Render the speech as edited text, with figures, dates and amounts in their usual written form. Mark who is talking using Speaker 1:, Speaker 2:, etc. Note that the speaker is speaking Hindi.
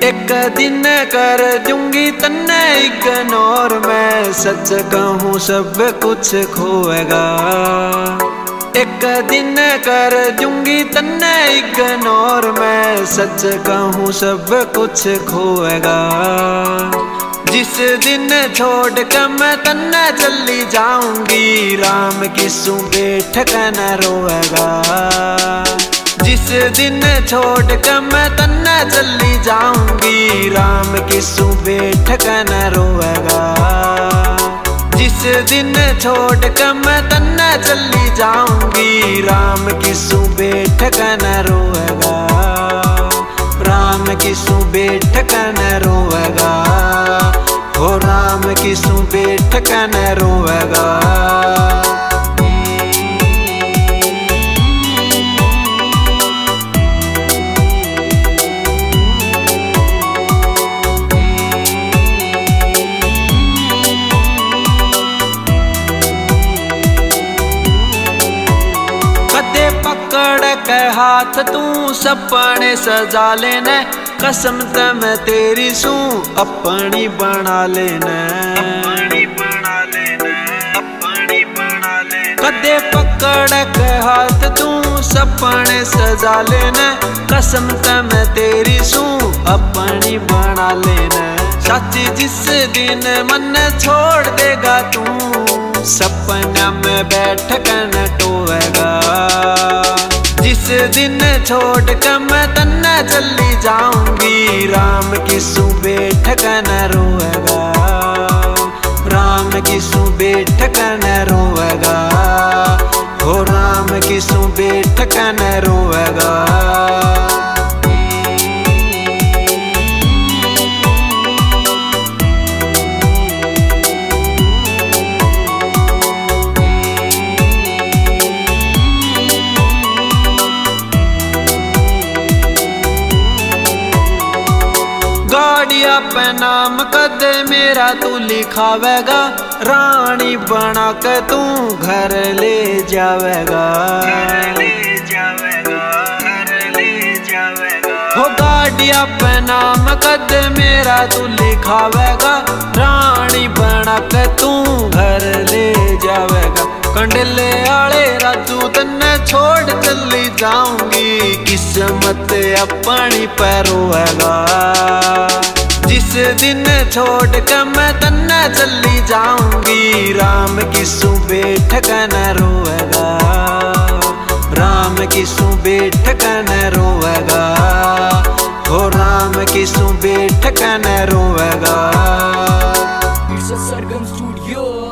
Speaker 1: एक दिन कर दूंगी तन्ने इग्नोर, मैं सच कहूँ सब कुछ खोएगा। एक दिन कर दूंगी तन्ने इग्नोर, मैं सच कहूँ सब कुछ खोएगा। जिस दिन छोड़ कर मैं तन्ने चली जाऊंगी, राम किसू बैठ कर न रोएगा। जिस दिन छोड़ कर मैं तन्ने चली जाऊंगी, राम किसू बैठ कर न रोएगा। जिस दिन छोड़ कर मैं तन्ने चली जाऊंगी, राम किसू बैठ कर न रोएगा। राम किसू बैठ कर न रोएगा, हो राम किसू बैठ कर न रोएगा। पकड़ के हाथ तू सपने सजा लेने, कसम ते मैं तेरी सू अपनी बना लेने। कदे पकड़ के हाथ तू सपने सजा लेने, कसम ते मैं तेरी सू अपनी बना लेने। साची जिस दिन मन छोड़ देगा तू, सपना में बैठ कर न टोएगा। जिस दिन छोड़ कर मैं तन्ने चली जाऊंगी, राम किसू बैठ कर न रोएगा। राम किसू बैठ कर न रोएगा, हो राम किसू बैठ कर न रोएगा। गाड़िया पे नाम कद मेरा तू लिखावेगा, रानी बना के तू घर ले जावेगा। हो गाड़िया पे नाम कद मेरा तू लिखावेगा, रानी बना के तू घर ले जावेगा। कंडले आले राजू तन्ने छोड़ चली जाऊंगी, किस्मत अपनी पैरोएगा। जिस दिन छोड़ कर मैं तन्ने चली जाऊंगी, राम किसू बैठ कर न रोएगा। राम किसू बैठ कर न रोएगा, हो राम किसू बैठ कर न रोएगा।
Speaker 2: It's a Sargam Studio.